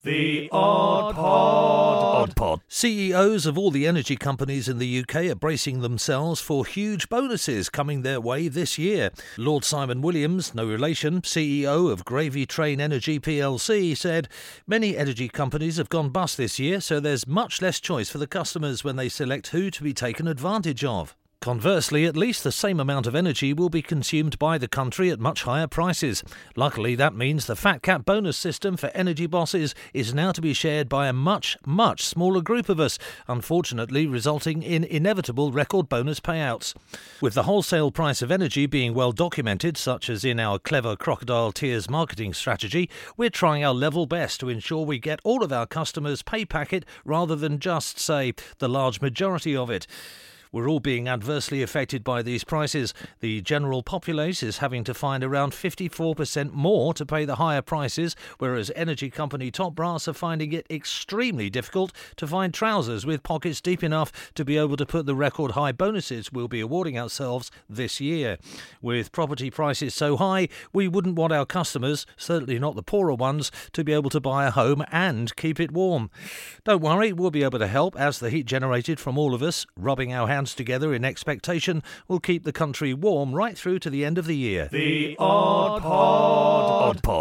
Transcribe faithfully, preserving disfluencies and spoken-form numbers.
The Odd Pod. Odd Pod. C E Os of all the energy companies in the U K are bracing themselves for huge bonuses coming their way this year. Lord Simon Williams, no relation, C E O of Gravy Train Energy P L C, said, "Many energy companies have gone bust this year, so there's much less choice for the customers when they select who to be taken advantage of. Conversely, at least the same amount of energy will be consumed by the country at much higher prices. Luckily, that means the fat cap bonus system for energy bosses is now to be shared by a much, much smaller group of us, unfortunately resulting in inevitable record bonus payouts. With the wholesale price of energy being well documented, such as in our clever crocodile tears marketing strategy, we're trying our level best to ensure we get all of our customers' pay packet rather than just, say, the large majority of it. We're all being adversely affected by these prices. The general populace is having to find around fifty-four percent more to pay the higher prices, whereas energy company top brass are finding it extremely difficult to find trousers with pockets deep enough to be able to put the record high bonuses we'll be awarding ourselves this year. With property prices so high, we wouldn't want our customers, certainly not the poorer ones, to be able to buy a home and keep it warm. Don't worry, we'll be able to help, as the heat generated from all of us, rubbing our hands together in expectation, will keep the country warm right through to the end of the year." The Odd Pod. Odd Pod.